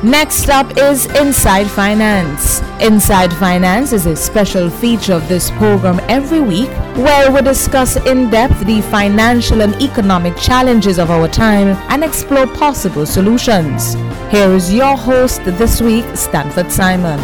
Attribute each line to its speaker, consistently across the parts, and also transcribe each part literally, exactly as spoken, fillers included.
Speaker 1: Next up is Inside Finance. Inside Finance is a special feature of this program every week where we discuss in depth the financial and economic challenges of our time and explore possible solutions. Here is your host this week, Stanford Simon.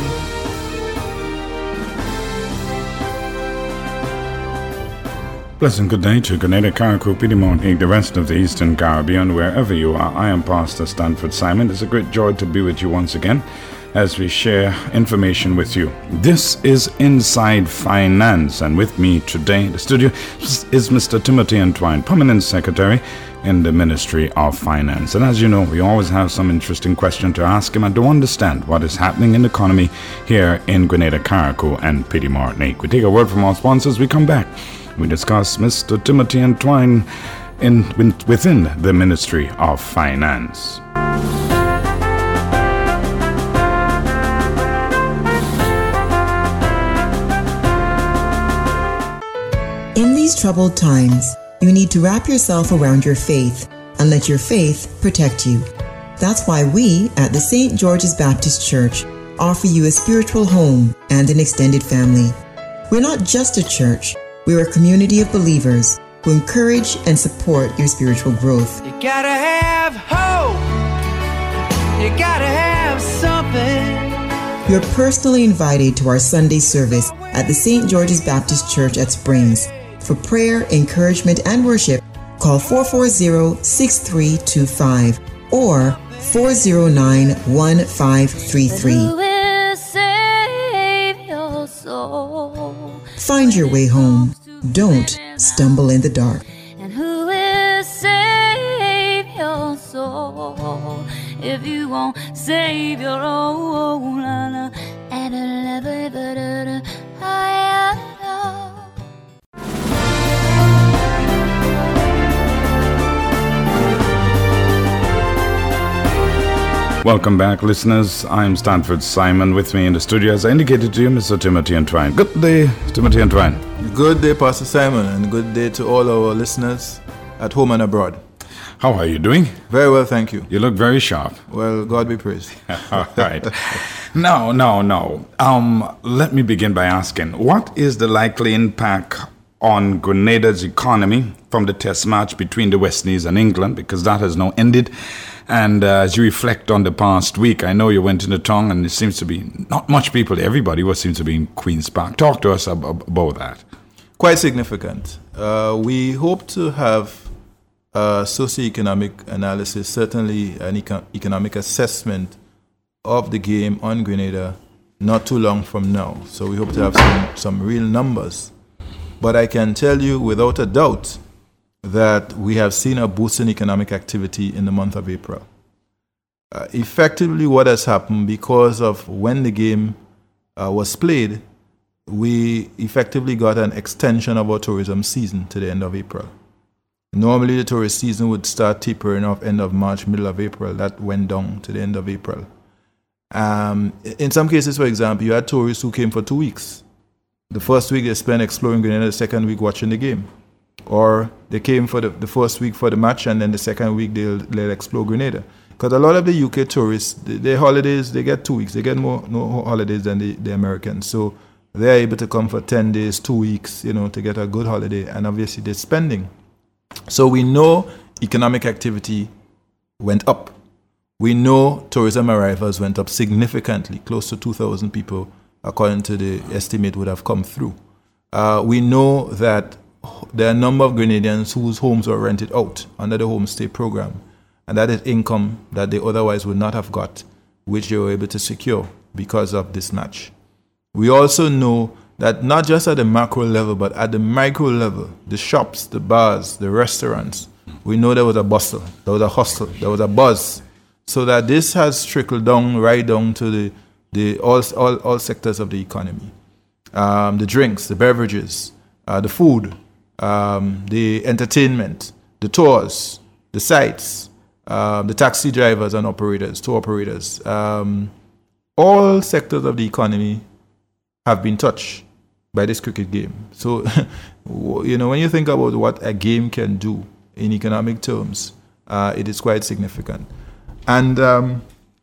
Speaker 2: Pleasant good day to Grenada, Carriacou, Piedmont, and the rest of the Eastern Caribbean, wherever you are. I am Pastor Stanford Simon. It's a great joy to be with you once again as we share information with you. This is Inside Finance, and with me today in the studio is Mister Timothy Entwine, Permanent Secretary in the Ministry of Finance. And as you know, we always have some interesting question to ask him and to understand what is happening in the economy here in Grenada, Carriacou, and Piedmont. We take a word from our sponsors. We come back. We discuss Mister Timothy Entwine in, in, within the Ministry of Finance.
Speaker 3: In these troubled times, you need to wrap yourself around your faith and let your faith protect you. That's why we at the Saint George's Baptist Church offer you a spiritual home and an extended family. We're not just a church. We're a community of believers who encourage and support your spiritual growth.
Speaker 4: You gotta have hope. You gotta have something.
Speaker 3: You're personally invited to our Sunday service at the Saint George's Baptist Church at Springs. For prayer, encouragement, and worship, call four four zero, six three two five or four zero nine, one five three three. Find your way home. Don't stumble in the dark.
Speaker 5: And who will save your soul if you won't save your own? At a level,
Speaker 2: Welcome back, listeners. I'm Stanford Simon. With me in the studio, as I indicated to you, Mister Timothy Entwine. Good day, Timothy Entwine.
Speaker 6: Good day, Pastor Simon, and good day to all our listeners at home and abroad.
Speaker 2: How are you doing?
Speaker 6: Very well, thank you.
Speaker 2: You look very sharp.
Speaker 6: Well, God be praised.
Speaker 2: All right. No, no, no. Um, let me begin by asking, what is the likely impact on Grenada's economy from the test match between the West Indies and England, because that has now ended? And uh, as you reflect on the past week, I know you went into town and it seems to be not much people, everybody was seems to be in Queen's Park. Talk to us ab- about that.
Speaker 6: Quite significant. Uh, we hope to have a socioeconomic analysis, certainly an eco- economic assessment of the game on Grenada not too long from now. So we hope to have some, some real numbers. But I can tell you without a doubt that we have seen a boost in economic activity in the month of April. Uh, effectively, what has happened, because of when the game uh, was played, we effectively got an extension of our tourism season to the end of April. Normally, the tourist season would start tapering off end of March, middle of April. That went down to the end of April. Um, in some cases, for example, you had tourists who came for two weeks. The first week they spent exploring Grenada, the second week watching the game. Or they came for the, the first week for the match, and then the second week they'll, they'll explore Grenada. Because a lot of the U K tourists, they, their holidays, they get two weeks. They get more, more holidays than the, the Americans. So they're able to come for ten days, two weeks, you know, to get a good holiday. And obviously they're spending. So we know economic activity went up. We know tourism arrivals went up significantly. Close to two thousand people, according to the estimate, would have come through. Uh, we know that there are a number of Grenadians whose homes were rented out under the homestay program, and that is income that they otherwise would not have got, which they were able to secure because of this match. We also know that not just at the macro level, but at the micro level, the shops, the bars, the restaurants, we know there was a bustle, there was a hustle, there was a buzz, so that this has trickled down right down to the, the all, all, all sectors of the economy. Um, the drinks, the beverages, uh, the food, Um, the entertainment, the tours, the sites, um, the taxi drivers and operators, tour operators, um, all sectors of the economy have been touched by this cricket game. So, you know, when you think about what a game can do in economic terms, uh, it is quite significant. And um,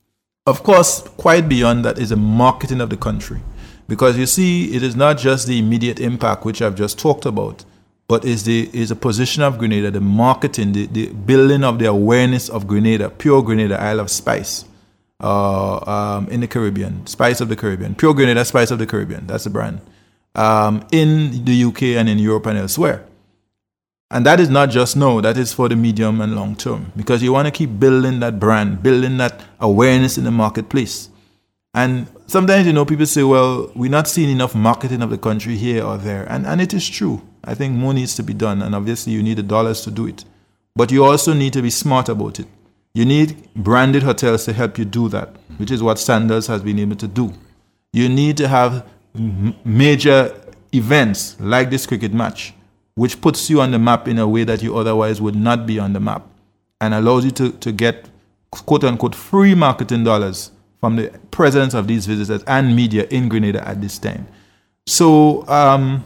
Speaker 6: of course, quite beyond that is the marketing of the country. Because you see, it is not just the immediate impact, which I've just talked about, but is the is the position of Grenada, the marketing, the, the building of the awareness of Grenada, pure Grenada, Isle of Spice, uh, um, in the Caribbean, Spice of the Caribbean, pure Grenada, Spice of the Caribbean, that's the brand, um, in the U K and in Europe and elsewhere. And that is not just now, that is for the medium and long term, because you want to keep building that brand, building that awareness in the marketplace. And sometimes, you know, people say, well, we're not seeing enough marketing of the country here or there. And, and it is true. I think more needs to be done. And obviously, you need the dollars to do it. But you also need to be smart about it. You need branded hotels to help you do that, which is what Sandals has been able to do. You need to have m- major events like this cricket match, which puts you on the map in a way that you otherwise would not be on the map and allows you to, to get, quote unquote, free marketing dollars from the presence of these visitors and media in Grenada at this time. So, um,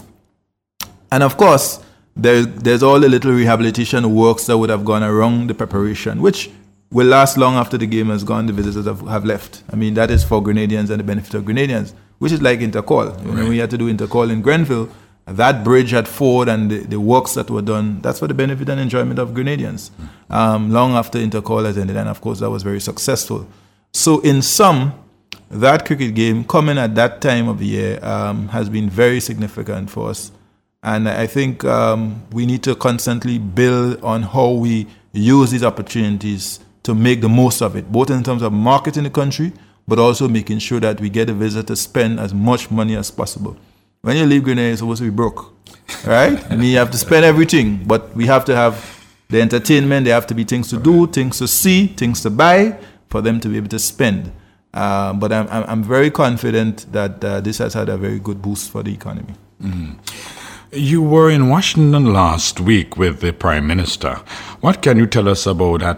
Speaker 6: and of course, there, there's all the little rehabilitation works that would have gone around the preparation, which will last long after the game has gone, the visitors have, have left. I mean, that is for Grenadians and the benefit of Grenadians, which is like Intercall. Right. When we had to do Intercall in Grenville, that bridge at Ford and the, the works that were done, that's for the benefit and enjoyment of Grenadians. Um, long after Intercall has ended, and of course, that was very successful. So in sum, that cricket game coming at that time of the year um, has been very significant for us. And I think um, we need to constantly build on how we use these opportunities to make the most of it, both in terms of marketing the country, but also making sure that we get the visitor to spend as much money as possible. When you leave Grenada, you're supposed to be broke, right? I mean, you have to spend everything, but we have to have the entertainment. There have to be things to do, things to see, things to buy, for them to be able to spend. Uh, but I'm, I'm very confident that uh, this has had a very good boost for the economy.
Speaker 2: Mm. You were in Washington last week with the Prime Minister. What can you tell us about that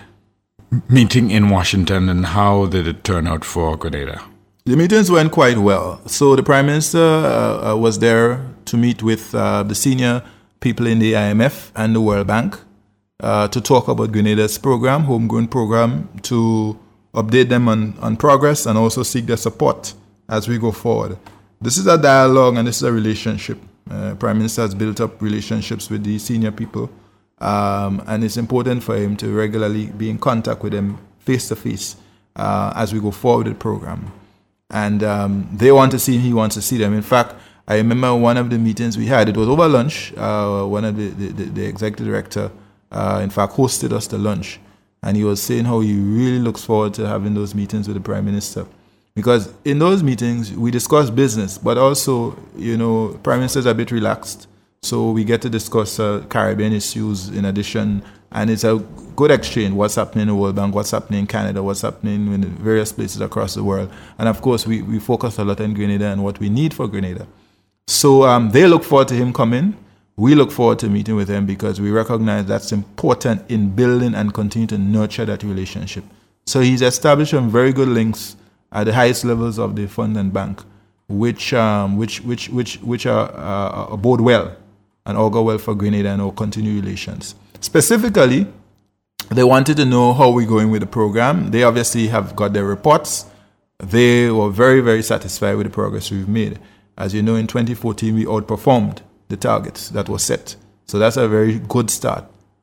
Speaker 2: meeting in Washington and how did it turn out for Grenada?
Speaker 6: The meetings went quite well. So the Prime Minister uh, uh, was there to meet with uh, the senior people in the I M F and the World Bank Uh, to talk about Grenada's program, homegrown program, to update them on, on progress and also seek their support as we go forward. This is a dialogue and this is a relationship. Uh, Prime Minister has built up relationships with the senior people, um, and it's important for him to regularly be in contact with them face to face as we go forward with the program. And um, they want to see him, he wants to see them. In fact, I remember one of the meetings we had, it was over lunch, uh, one of the, the, the executive director Uh, in fact, hosted us to lunch. And he was saying how he really looks forward to having those meetings with the Prime Minister. Because in those meetings, we discuss business, but also, you know, Prime Minister's a bit relaxed. So we get to discuss uh, Caribbean issues in addition. And it's a good exchange. What's happening in the World Bank, what's happening in Canada, what's happening in various places across the world. And of course, we, we focus a lot on Grenada and what we need for Grenada. So um, they look forward to him coming. We look forward to meeting with him because we recognize that's important in building and continue to nurture that relationship. So he's established some very good links at the highest levels of the fund and bank, which um, which which which which are uh, bode well and augur well for Grenada and our continued relations. Specifically, they wanted to know how we're going with the program. They obviously have got their reports. They were very, very satisfied with the progress we've made. As you know, in twenty fourteen, we outperformed the targets that were set. So that's a very good start.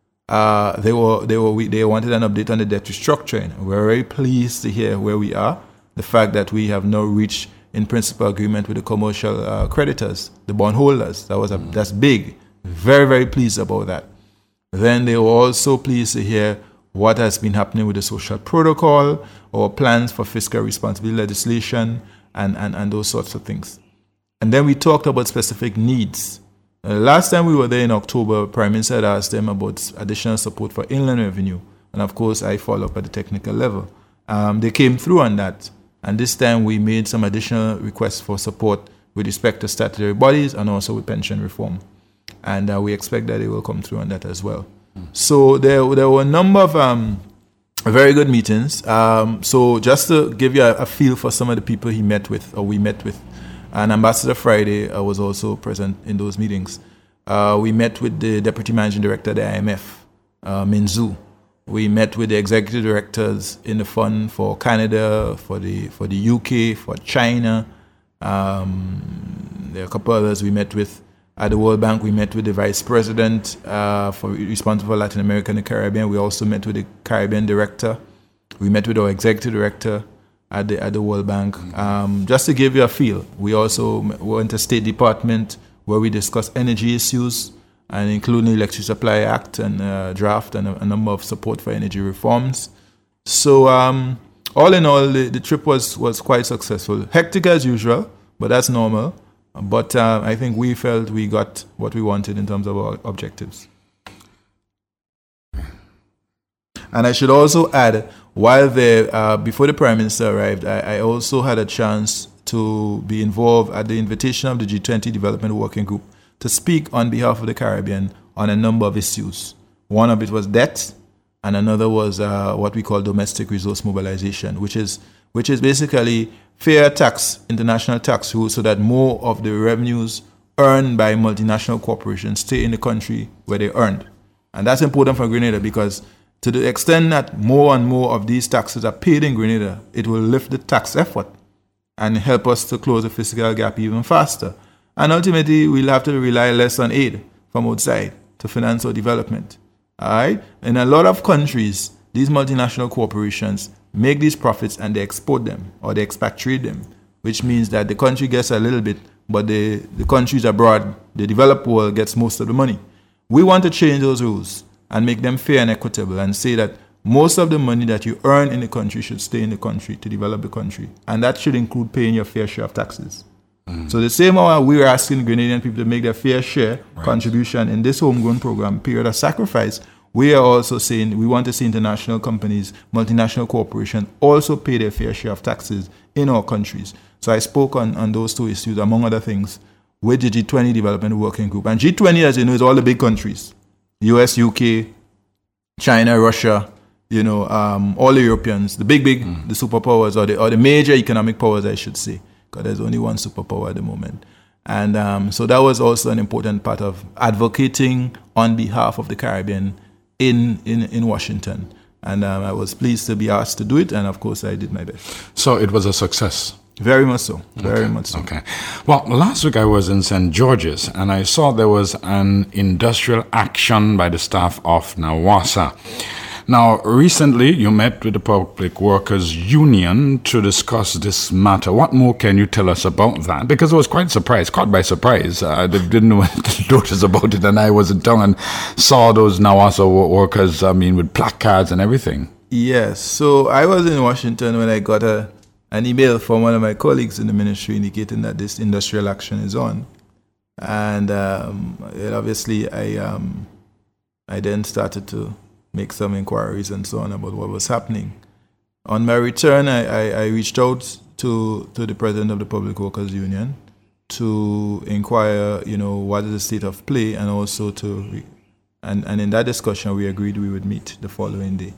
Speaker 6: Uh, they were they were they wanted an update on the debt restructuring. We're very pleased to hear where we are. The fact that we have now reached in principle agreement with the commercial uh, creditors, the bondholders. That was a, that's big. Very very pleased about that. Then they were also pleased to hear what has been happening with the social protocol, our plans for fiscal responsibility legislation, and and, and those sorts of things. And then we talked about specific needs. Uh, last time we were there in October, Prime Minister had asked them about additional support for inland revenue. And of course, I follow up at the technical level. Um, they came through on that. And this time we made some additional requests for support with respect to statutory bodies and also with pension reform. And uh, we expect that they will come through on that as well. Mm. So there, there were a number of um, very good meetings. Um, so just to give you a, a feel for some of the people he met with, or we met with, and Ambassador Friday uh, was also present in those meetings. Uh, we met with the Deputy Managing Director of the I M F, uh, Min Zhu, We met with the executive directors in the fund for Canada, for the for the U K, for China. Um, there are a couple others we met with. At the World Bank, we met with the vice president uh, for responsible for Latin America and the Caribbean. We also met with the Caribbean director. We met with our executive director at the at the World Bank. Um, just to give you a feel, we also went to State Department where we discussed energy issues, and including the Electricity Supply Act and uh, draft and a, a number of support for energy reforms. So um, all in all, the, the trip was, was quite successful. Hectic as usual, but that's normal. But uh, I think we felt we got what we wanted in terms of our objectives. And I should also add, while there, uh, before the Prime Minister arrived, I, I also had a chance to be involved at the invitation of the G twenty Development Working Group to speak on behalf of the Caribbean on a number of issues. One of it was debt, and another was uh, what we call domestic resource mobilization, which is which is basically fair tax, international tax rules, so that more of the revenues earned by multinational corporations stay in the country where they earned. And that's important for Grenada because to the extent that more and more of these taxes are paid in Grenada, it will lift the tax effort and help us to close the fiscal gap even faster. And ultimately, we'll have to rely less on aid from outside to finance our development. All right? In a lot of countries, these multinational corporations make these profits and they export them or they expatriate them, which means that the country gets a little bit, but the, the countries abroad, the developed world, gets most of the money. We want to change those rules and make them fair and equitable and say that most of the money that you earn in the country should stay in the country to develop the country. And that should include paying your fair share of taxes. Mm. So the same way we're asking Grenadian people to make their fair share right. contribution in this homegrown program, period of sacrifice, we are also saying we want to see international companies, multinational corporations also pay their fair share of taxes in our countries. So I spoke on, on those two issues, among other things, with the G twenty Development Working Group. And G twenty, as you know, is all the big countries. U S, U K, China, Russia, you know, um, all the Europeans, the big, big, mm. the superpowers, or the, or the major economic powers, I should say, because there's only one superpower at the moment. And um, so that was also an important part of advocating on behalf of the Caribbean in, in, in Washington. And um, I was pleased to be asked to do it, and of course I did my best.
Speaker 2: So it was a success?
Speaker 6: Very much so, very
Speaker 2: okay.
Speaker 6: much so.
Speaker 2: Okay. Well, last week I was in Saint George's, and I saw there was an industrial action by the staff of NAWASA. Now, recently you met with the Public Workers Union to discuss this matter. What more can you tell us about that? Because I was quite surprised, caught by surprise. I didn't notice about it, and I was in town and saw those NAWASA workers, I mean, with placards and everything.
Speaker 6: Yes. So I was in Washington when I got a, an email from one of my colleagues in the ministry indicating that this industrial action is on. And um, obviously I, um, I then started to make some inquiries and so on about what was happening. On my return, I, I, I reached out to, to the president of the Public Workers Union to inquire, you know, what is the state of play, and also to, re- and, and in that discussion, we agreed we would meet the following day.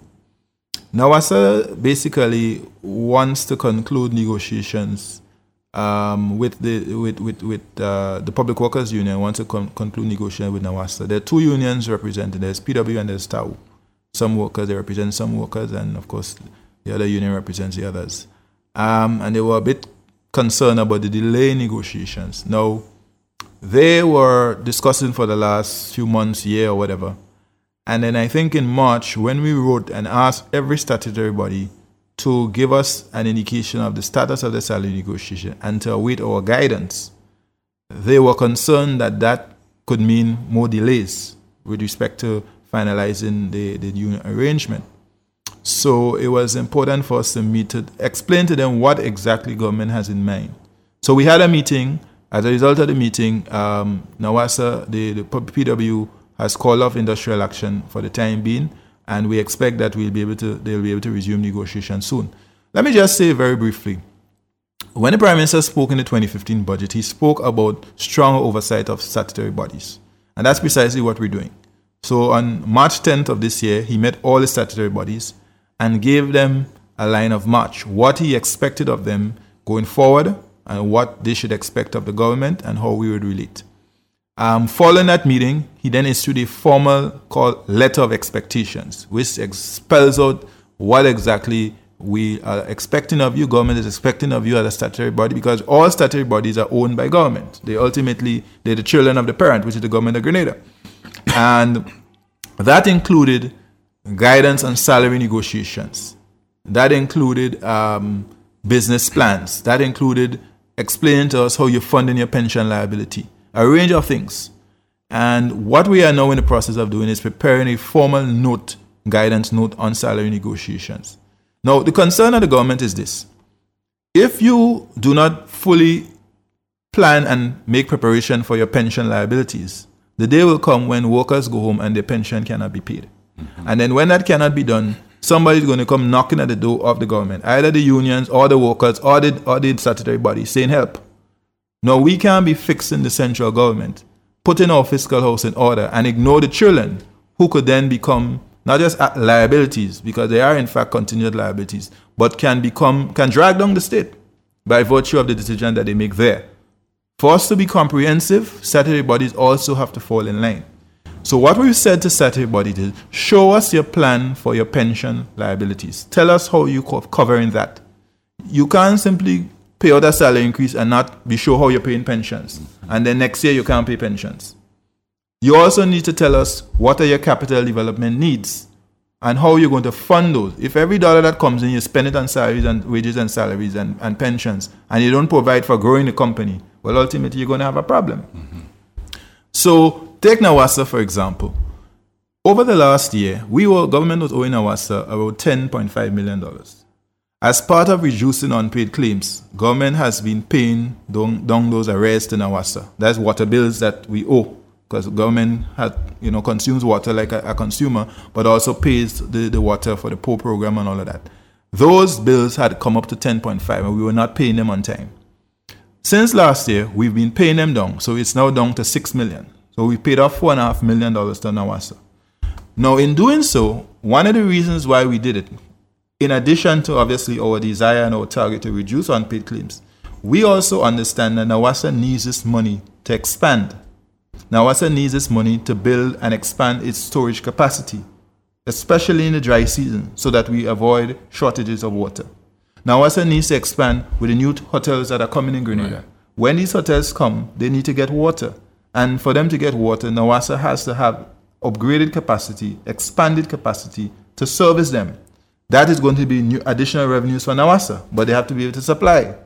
Speaker 6: NAWASA basically wants to conclude negotiations um, with the with with, with uh, the Public Workers Union. Wants to con- conclude negotiations with NAWASA. There are two unions represented. There's P W and there's T A U. Some workers, they represent some workers, and of course, the other union represents the others. Um, and they were a bit concerned about the delay in negotiations. Now, they were discussing for the last few months, year or whatever. And then I think in March, when we wrote and asked every statutory body to give us an indication of the status of the salary negotiation and to await our guidance, they were concerned that that could mean more delays with respect to finalizing the, the union arrangement. So it was important for us to meet to explain to them what exactly government has in mind. So we had a meeting. As a result of the meeting, um, NAWASA, the, the P W, has called off industrial action for the time being, and we expect that we'll be able to they'll be able to resume negotiations soon. Let me just say very briefly, when the Prime Minister spoke in the twenty fifteen budget, he spoke about strong oversight of statutory bodies, and that's precisely what we're doing. So on March tenth of this year, he met all the statutory bodies and gave them a line of march, what he expected of them going forward and what they should expect of the government and how we would relate. Um, following that meeting, he then issued a formal called Letter of Expectations, which spells out what exactly we are expecting of you, government is expecting of you as a statutory body, because all statutory bodies are owned by government. They ultimately, they're the children of the parent, which is the government of Grenada. And that included guidance on salary negotiations. That included um, business plans. That included explaining to us how you're funding your pension liability. A range of things. And what we are now in the process of doing is preparing a formal note, guidance note on salary negotiations. Now, the concern of the government is this. If you do not fully plan and make preparation for your pension liabilities, the day will come when workers go home and their pension cannot be paid. Mm-hmm. And then when that cannot be done, somebody's going to come knocking at the door of the government, either the unions or the workers or the, or the statutory body, saying help. Now, we can't be fixing the central government, putting our fiscal house in order and ignore the children who could then become not just liabilities, because they are in fact continued liabilities, but can become, can drag down the state by virtue of the decision that they make there. For us to be comprehensive, statutory bodies also have to fall in line. So what we've said to statutory bodies is, show us your plan for your pension liabilities. Tell us how you're covering that. You can't simply pay out a salary increase and not be sure how you're paying pensions. And then next year you can't pay pensions. You also need to tell us what are your capital development needs and how you're going to fund those. If every dollar that comes in, you spend it on salaries and wages and salaries and, and pensions, and you don't provide for growing the company, well, ultimately you're going to have a problem. Mm-hmm. So take NAWASA, for example. Over the last year, we were, government was owing NAWASA about ten point five million dollars. As part of reducing unpaid claims, government has been paying down, down those arrears to NAWASA. That's water bills that we owe, because government had, you know, consumes water like a, a consumer, but also pays the, the water for the poor program and all of that. Those bills had come up to ten point five, and we were not paying them on time. Since last year, we've been paying them down, so it's now down to six million. So we paid off four and a half million dollars to NAWASA. Now, in doing so, one of the reasons why we did it, in addition to obviously our desire and our target to reduce unpaid claims, we also understand that NAWASA needs this money to expand. NAWASA needs this money to build and expand its storage capacity, especially in the dry season, so that we avoid shortages of water. NAWASA needs to expand with the new hotels that are coming in Grenada. Right. When these hotels come, they need to get water. And for them to get water, NAWASA has to have upgraded capacity, expanded capacity to service them. That is going to be new additional revenues for NAWASA, but they have to be able to supply.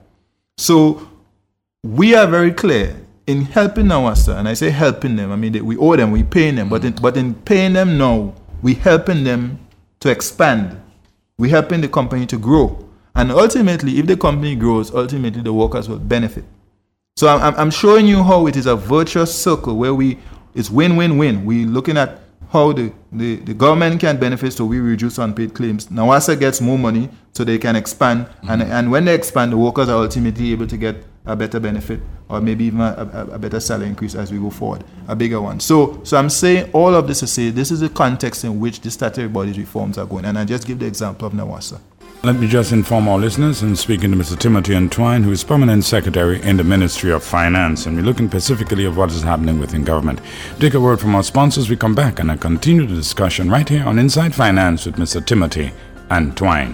Speaker 6: So we are very clear in helping NAWASA, and I say helping them, I mean, they, we owe them, we pay them, but in, but in paying them now, we helping them to expand. We helping the company to grow. And ultimately, if the company grows, ultimately the workers will benefit. So I'm, I'm showing you how it is a virtuous circle where we, it's win-win-win. We're looking at how the, the, the government can benefit, so we reduce unpaid claims. NAWASA gets more money so they can expand. Mm-hmm. And, and when they expand, the workers are ultimately able to get a better benefit, or maybe even a, a, a better salary increase as we go forward, a bigger one. So so I'm saying all of this to say this is the context in which the statutory bodies reforms are going. And I just give the example of NAWASA.
Speaker 2: Let me just inform our listeners, and speaking to Mister Timothy Antwine, who is Permanent Secretary in the Ministry of Finance, and we're looking specifically at what is happening within government. Take a word from our sponsors, we come back and I continue the discussion right here on Inside Finance with Mister Timothy Antwine.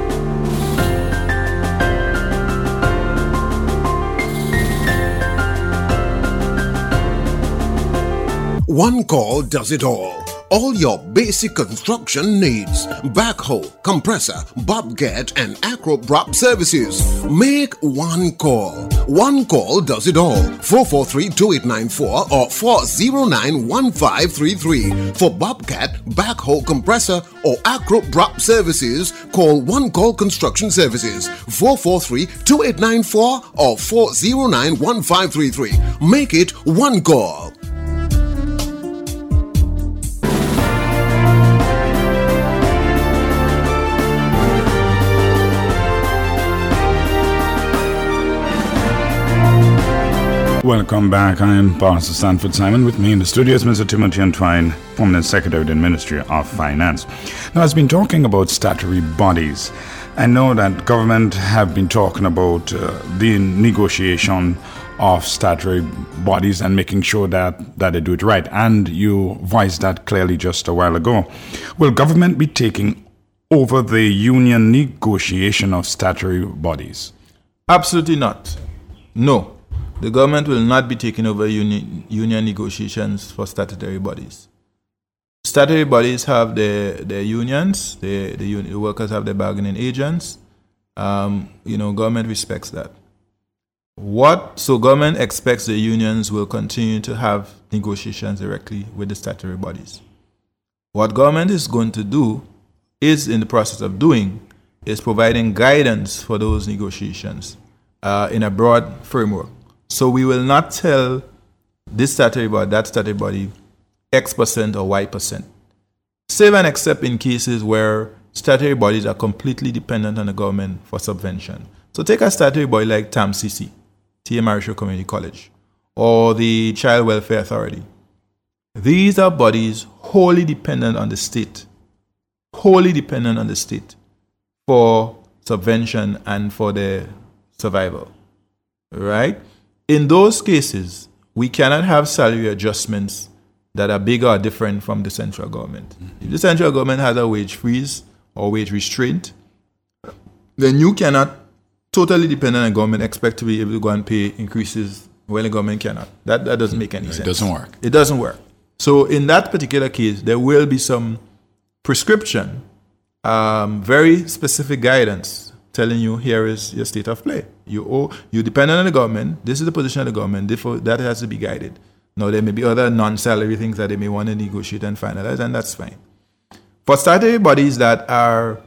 Speaker 7: One call does it all. All your basic construction needs. Backhoe, compressor, bobcat, and acro-prop services. Make one call. One call does it all. four four three, two eight nine four or four zero nine, one five three three. For bobcat, backhoe, compressor, or acro-prop services, call One Call Construction Services. four four three, two eight nine four or four zero nine, one five three three. Make it one call.
Speaker 2: Welcome back. I am Pastor Stanford Simon. With me in the studio is Mister Timothy Antwine, Permanent Secretary in the Ministry of Finance. Now, I've been talking about statutory bodies. I know that government have been talking about uh, the negotiation of statutory bodies and making sure that, that they do it right. And you voiced that clearly just a while ago. Will government be taking over the union negotiation of statutory bodies?
Speaker 6: Absolutely not. No. The government will not be taking over union, union negotiations for statutory bodies. Statutory bodies have their, their unions, the, the, uni- the workers have their bargaining agents. Um, you know, government respects that. What so government expects the unions will continue to have negotiations directly with the statutory bodies. What government is going to do is in the process of doing is providing guidance for those negotiations uh, in a broad framework. So we will not tell this statutory body, that statutory body, X percent or Y percent. Save and except in cases where statutory bodies are completely dependent on the government for subvention. So take a statutory body like T A M C C, T A Marischal Community College, or the Child Welfare Authority. These are bodies wholly dependent on the state, wholly dependent on the state for subvention and for their survival, right? In those cases, we cannot have salary adjustments that are bigger or different from the central government. Mm-hmm. If the central government has a wage freeze or wage restraint, then you cannot, totally dependent on government, expect to be able to go and pay increases when the government cannot. That that doesn't make any
Speaker 2: it
Speaker 6: sense.
Speaker 2: It doesn't work.
Speaker 6: It doesn't work. So in that particular case, there will be some prescription, um, very specific guidance telling you here is your state of play. You owe, you dependent on the government. This is the position of the government. Therefore, that has to be guided. Now, there may be other non-salary things that they may want to negotiate and finalize, and that's fine. For statutory bodies that are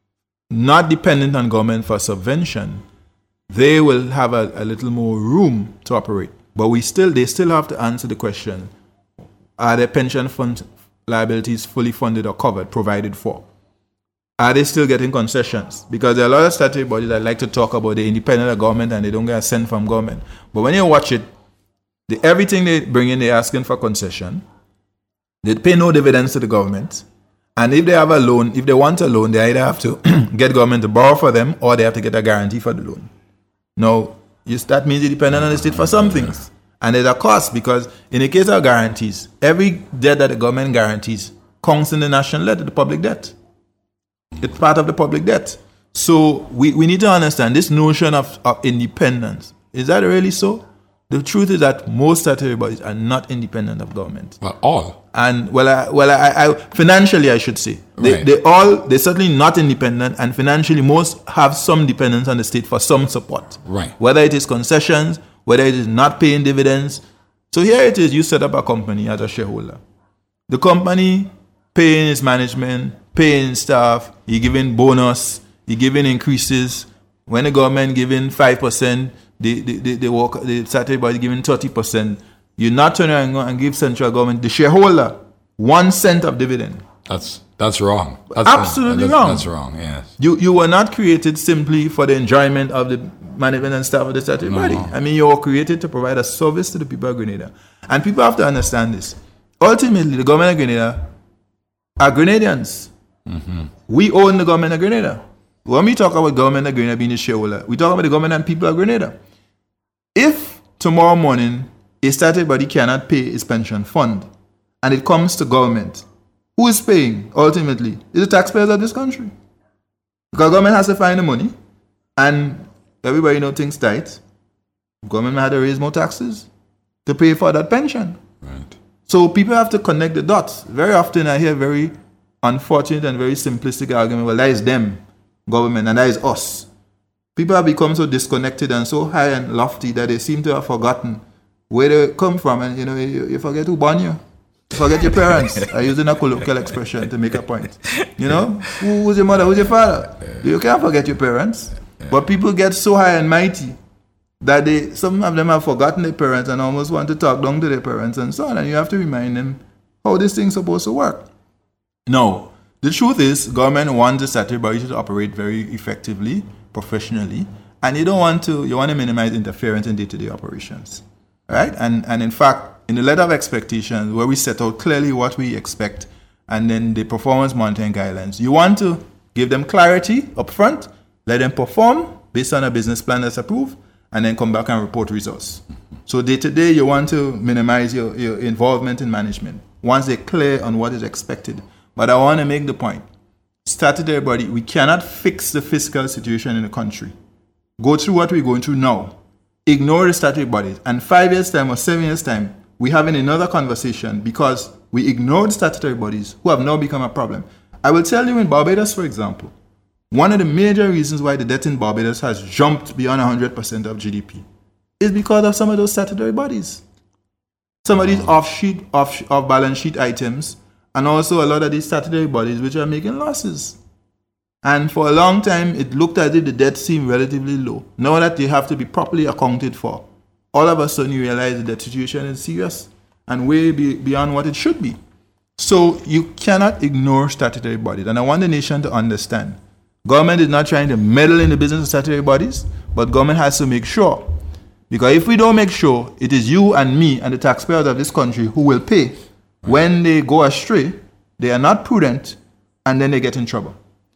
Speaker 6: not dependent on government for subvention, they will have a, a little more room to operate. But we still, they still have to answer the question, are their pension fund liabilities fully funded or covered, provided for? Are they still getting concessions? Because there are a lot of statutory bodies that like to talk about the independent of government and they don't get a cent from government. But when you watch it, the, everything they bring in, they're asking for concession. They pay no dividends to the government. And if they have a loan, if they want a loan, they either have to get government to borrow for them or they have to get a guarantee for the loan. Now, yes, that means you're dependent on the state for some things. And there's a cost because in the case of guarantees, every debt that the government guarantees counts in the national debt, the public debt. It's part of the public debt. So we, we need to understand this notion of, of independence. Is that really so? The truth is that most statutory bodies are not independent of government.
Speaker 2: Well, all.
Speaker 6: And well, I, well, I, I financially, I should say, they,
Speaker 2: right.
Speaker 6: they all they're certainly not independent, and financially, most have some dependence on the state for some support.
Speaker 2: Right.
Speaker 6: Whether it is concessions, whether it is not paying dividends. So here it is: you set up a company as a shareholder. The company paying its management, paying staff, you giving bonus, you giving increases. When the government giving five percent. They, they, they, they work, the statutory body giving thirty percent. You're not turning around and give central government, the shareholder, one cent of dividend.
Speaker 2: That's that's wrong. That's
Speaker 6: Absolutely
Speaker 2: that's,
Speaker 6: wrong.
Speaker 2: That's wrong, yes.
Speaker 6: You you were not created simply for the enjoyment of the management and staff of the statutory
Speaker 2: No.
Speaker 6: body. I mean, you were created to provide a service to the people of Grenada. And people have to understand this. Ultimately, the government of Grenada are Grenadians. Mm-hmm. We own the government of Grenada. When we talk about government of Grenada being a shareholder, we talk about the government and people of Grenada. If tomorrow morning a statutory body cannot pay its pension fund and it comes to government, who is paying ultimately? Is the taxpayers of this country. Because government has to find the money and everybody knows things tight. Government may have to raise more taxes to pay for that pension.
Speaker 2: Right.
Speaker 6: So people have to connect the dots. Very often I hear very unfortunate and very simplistic argument, well, that is them, government, and that is us. People have become so disconnected and so high and lofty that they seem to have forgotten where they come from. And, you know, you, you forget who born you. You forget your parents. I'm using a colloquial expression to make a point. You know, Who, who's your mother? Who's your father? You can't forget your parents. But people get so high and mighty that they, some of them have forgotten their parents and almost want to talk down to their parents and so on. And you have to remind them how this thing's supposed to work. No. The truth is, government wants the statutory body to operate very effectively, professionally, and you don't want to, you want to minimize interference in day-to-day operations, right? And and in fact, in the letter of expectations, where we set out clearly what we expect, and then the performance monitoring guidelines, you want to give them clarity up front, let them perform based on a business plan that's approved, and then come back and report results. So day to day, you want to minimize your, your involvement in management once they're clear on what is expected. But I want to make the point. Statutory body, we cannot fix the fiscal situation in the country. Go through what we're going through now. Ignore the statutory bodies. And five years' time or seven years' time, we're having another conversation because we ignored statutory bodies who have now become a problem. I will tell you in Barbados, for example, one of the major reasons why the debt in Barbados has jumped beyond one hundred percent of G D P is because of some of those statutory bodies. Some of these off-sheet, off, off-balance sheet items, and also a lot of these statutory bodies which are making losses. And for a long time, it looked as if the debt seemed relatively low. Now that they have to be properly accounted for, all of a sudden you realize that the situation is serious and way be, beyond what it should be. So you cannot ignore statutory bodies. And I want the nation to understand, government is not trying to meddle in the business of statutory bodies, but government has to make sure. Because if we don't make sure, it is you and me and the taxpayers of this country who will pay when they go astray, they are not prudent, and then they get in trouble.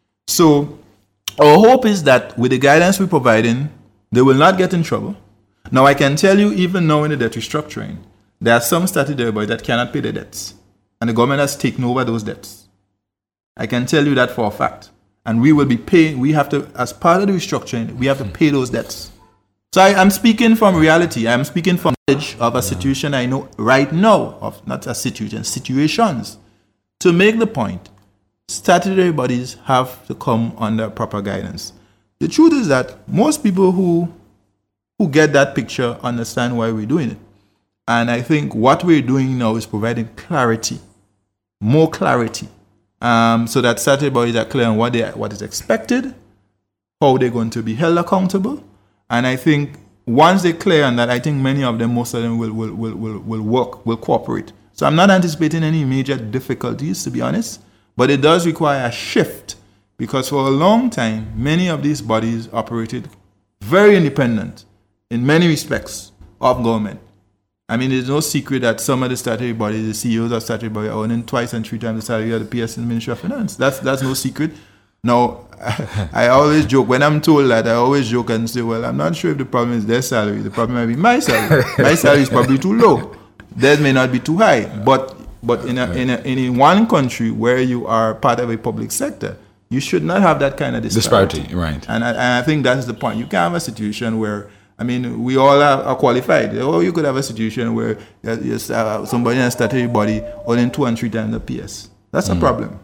Speaker 6: So our hope is that with the guidance we're providing, they will not get in trouble. Now I can tell you, even now in the debt restructuring, there are some statutory bodies that cannot pay their debts, and the government has taken over those debts. I can tell you that for a fact. And we will be paying, we have to, as part of the restructuring, we have to pay those debts. So I, I'm speaking from reality. I'm speaking from knowledge of a situation I know right now, of not a situation, situations. To make the point, statutory bodies have to come under proper guidance. The truth is that most people who who get that picture understand why we're doing it. And I think what we're doing now is providing clarity, more clarity, um, so that statutory bodies are clear on what they what is expected, how they're going to be held accountable. And I think once they're clear on that, I think many of them, most of them will, will, will, will, will work, will cooperate. So I'm not anticipating any major difficulties, to be honest, but it does require a shift because for a long time, many of these bodies operated very independent in many respects of government. I mean, there's no secret that some of the statutory bodies, the C E Os of statutory bodies are earning twice and three times the salary of the P S in the Ministry of Finance. That's, that's no secret. Now, I always joke, when I'm told that, I always joke and say, well, I'm not sure if the problem is their salary. The problem might be my salary. My salary is probably too low. Theirs may not be too high. But but in a, in, a, in one country where you are part of a public sector, you should not have that kind of disparity.
Speaker 2: Disparity, right.
Speaker 6: And I, and I think that's the point. You can't have a situation where, I mean, we all are, are qualified. Or you could have a situation where there's uh, somebody in a statutory body earning two and three times the P S. That's mm. a problem.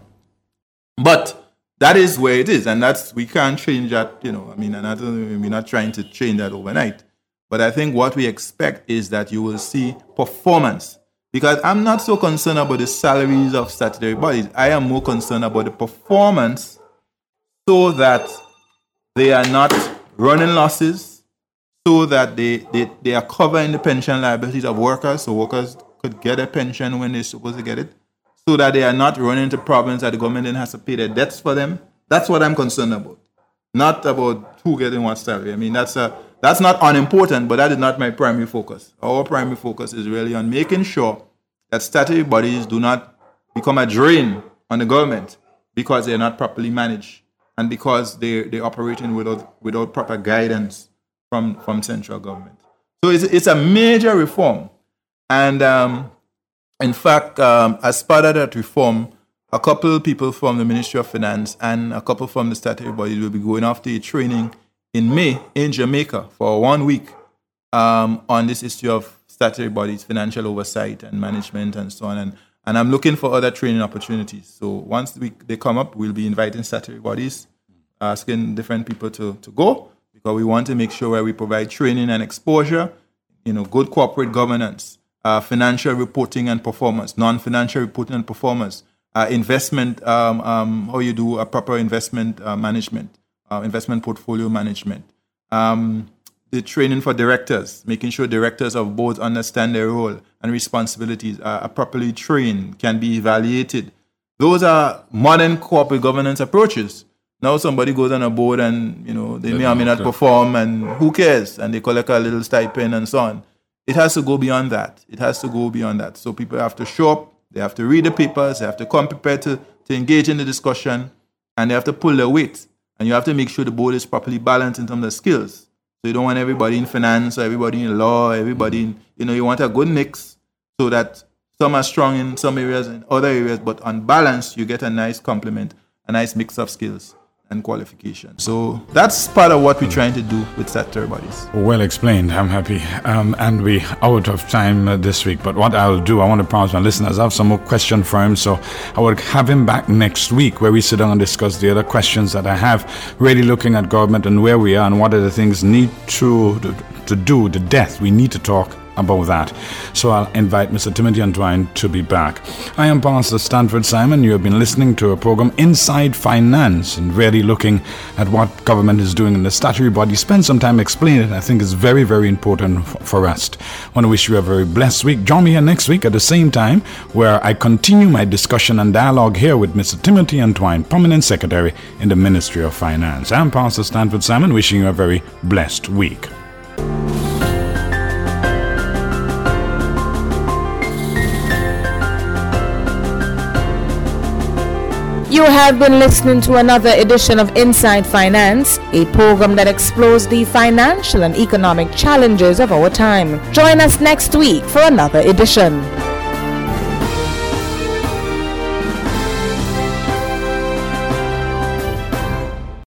Speaker 6: But that is where it is, and that's we can't change that, you know. I mean, and I don't, we're not trying to change that overnight. But I think what we expect is that you will see performance. Because I'm not so concerned about the salaries of statutory bodies. I am more concerned about the performance so that they are not running losses, so that they, they, they are covering the pension liabilities of workers, so workers could get a pension when they're supposed to get it, so that they are not running into problems that the government then has to pay their debts for them. That's what I'm concerned about. Not about who getting what salary. I mean, that's a, that's not unimportant, but that is not my primary focus. Our primary focus is really on making sure that statutory bodies do not become a drain on the government because they're not properly managed and because they, they're operating without, without proper guidance from, from central government. So it's, it's a major reform. And um, in fact, um, as part of that reform, a couple of people from the Ministry of Finance and a couple from the statutory bodies will be going off to a training in May in Jamaica for one week um, on this issue of statutory bodies, financial oversight and management and so on. And, and I'm looking for other training opportunities. So once we, they come up, we'll be inviting statutory bodies, asking different people to, to go, because we want to make sure where we provide training and exposure, you know, good corporate governance, uh, financial reporting and performance, non-financial reporting and performance, uh, investment, um, um, how you do a proper investment uh, management, uh, investment portfolio management, um, the training for directors, making sure directors of boards understand their role and responsibilities, are, are properly trained, can be evaluated. Those are modern corporate governance approaches. Now somebody goes on a board and, you know, they may or may not perform, and who cares? And they collect a little stipend and so on. It has to go beyond that. It has to go beyond that. So people have to show up, they have to read the papers, they have to come prepared to, to engage in the discussion, and they have to pull their weight. And you have to make sure the board is properly balanced in terms of skills. So you don't want everybody in finance, or everybody in law, everybody in, you know, you want a good mix so that some are strong in some areas and other areas, but on balance, you get a nice complement, a nice mix of skills and qualifications. So that's part of what we're trying to do with Satur Bodies.
Speaker 2: Well explained. I'm happy. Um, and we out of time uh, this week. But what I'll do, I want to promise my listeners, I have some more questions for him. So I will have him back next week where we sit down and discuss the other questions that I have, really looking at government and where we are and what are the things need to, to, to do, the death. We need to talk about that. So I'll invite Mister Timothy Antoine to be back. I am Pastor Stanford Simon. You have been listening to a program Inside Finance and really looking at what government is doing in the statutory body. Spend some time explaining it. I think it's very, very important f- for us. I want to wish you a very blessed week. Join me here next week at the same time where I continue my discussion and dialogue here with Mister Timothy Antoine, Permanent Secretary in the Ministry of Finance. I'm Pastor Stanford Simon, wishing you a very blessed week.
Speaker 1: You have been listening to another edition of Inside Finance, a program that explores the financial and economic challenges of our time. Join us next week for another edition.